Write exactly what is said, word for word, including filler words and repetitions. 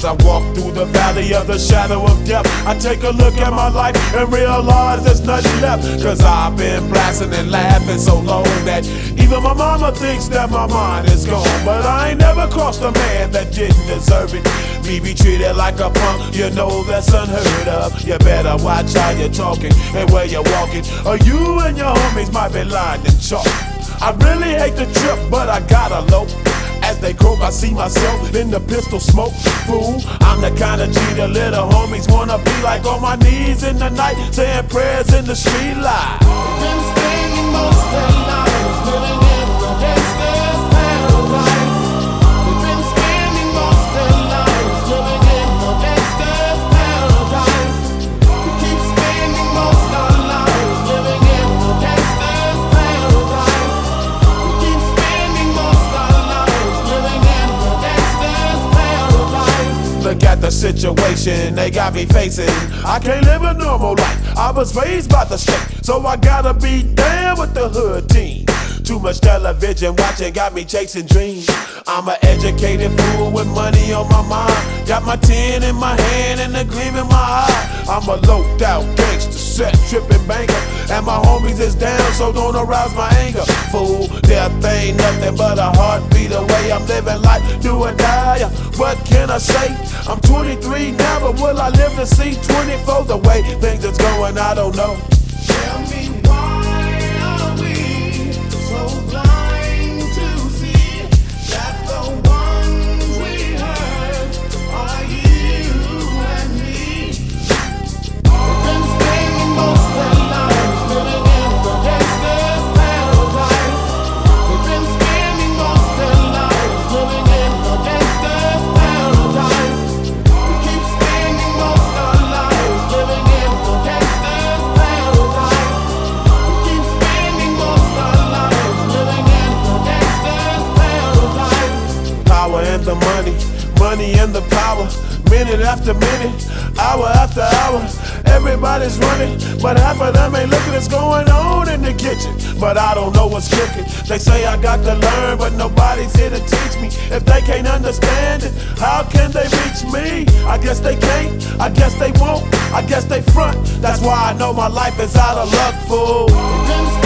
I walk through the valley of the shadow of death, I take a look at my life and realize there's nothing left. Cause I've been blasting and laughing so long that even my mama thinks that my mind is gone. But I ain't never crossed a man that didn't deserve it. Me be treated like a punk, you know that's unheard of. You better watch how you're talking and where you're walking, or you and your homies might be lined in chalk. I really hate the trip, but I gotta low. As they croak, I see myself in the pistol smoke. Fool, I'm the kind of G the little homies wanna be like, on my knees in the night, saying prayers in the street light. Been spending most of their lives living in the gangster's paradise. We've been spending most of their lives living in the gangster's paradise. We keep spending most of our lives living in the gangster's paradise. We keep spending most of our lives living in the gangster's paradise. Look at the situation they got me facing. I can't live a normal life. I was raised by the state, so I gotta be down with the hood team. Too much television watching got me chasing dreams. I'm an educated fool with money on my mind. Got my tin in my hand and a gleam in my eye. I'm a loped out gangster, set tripping banker, and my homies is down, so don't arouse my anger. Fool, death ain't nothing but a heartbeat away. I'm living life, do or die. What can I say? I'm twenty-three now, but will I live to see twenty-four? The way things is going, I don't know. Tell me, why are we so blind to see that the ones we hurt are you and me? We've been spending most of our lives living in the gangster's paradise. We've been spending most of our lives living in the gangster's paradise. We keep spending most of our lives living in the gangster's paradise. We keep spending most of our lives living in the gangster's paradise. Power and the money, money and the power. Minute after minute, hour after hour, everybody's running, but half of them ain't looking what's going on in the kitchen. But I don't know what's cooking. They say I got to learn, but nobody's here to teach me. If they can't understand it, how can they reach me? I guess they can't, I guess they won't, I guess they front. That's why I know my life is out of luck, fool. We've been